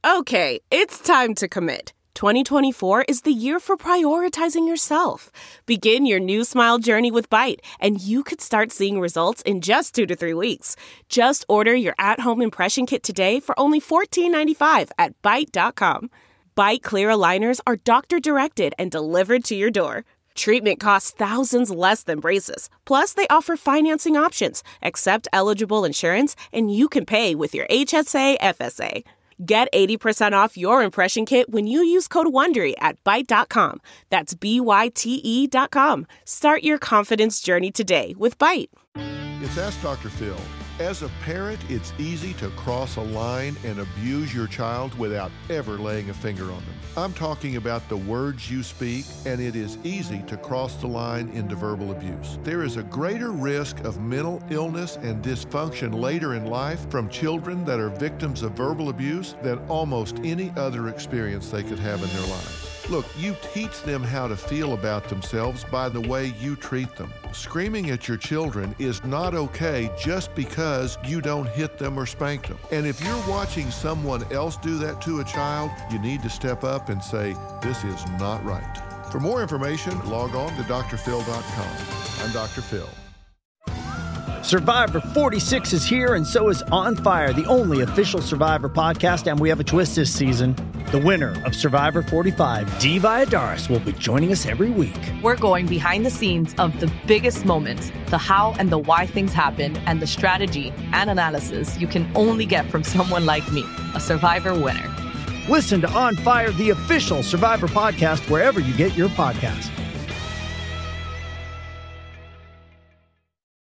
Okay, it's time to commit. 2024 is the year for prioritizing yourself. Begin your new smile journey with Byte, and you could start seeing results in just 2 to 3 weeks. Just order your at-home impression kit today for only $14.95 at Byte.com. Byte Clear aligners are doctor-directed and delivered to your door. Treatment costs thousands less than braces. Plus, they offer financing options, accept eligible insurance, and you can pay with your HSA, FSA. Get 80% off your impression kit when you use code WONDERY at Byte.com. That's BYTE.com. Start your confidence journey today with Byte. It's Ask Dr. Phil. As a parent, it's easy to cross a line and abuse your child without ever laying a finger on them. I'm talking about the words you speak, and it is easy to cross the line into verbal abuse. There is a greater risk of mental illness and dysfunction later in life from children that are victims of verbal abuse than almost any other experience they could have in their lives. Look, you teach them how to feel about themselves by the way you treat them. Screaming at your children is not okay just because you don't hit them or spank them. And if you're watching someone else do that to a child, you need to step up and say, this is not right. For more information, log on to drphil.com. I'm Dr. Phil. Survivor 46 is here, and so is On Fire, the only official Survivor podcast, and we have a twist this season. The winner of Survivor 45, Dee Valladares, will be joining us every week. We're going behind the scenes of the biggest moments, the how and the why things happen, and the strategy and analysis you can only get from someone like me, a Survivor winner. Listen to On Fire, the official Survivor podcast, wherever you get your podcasts.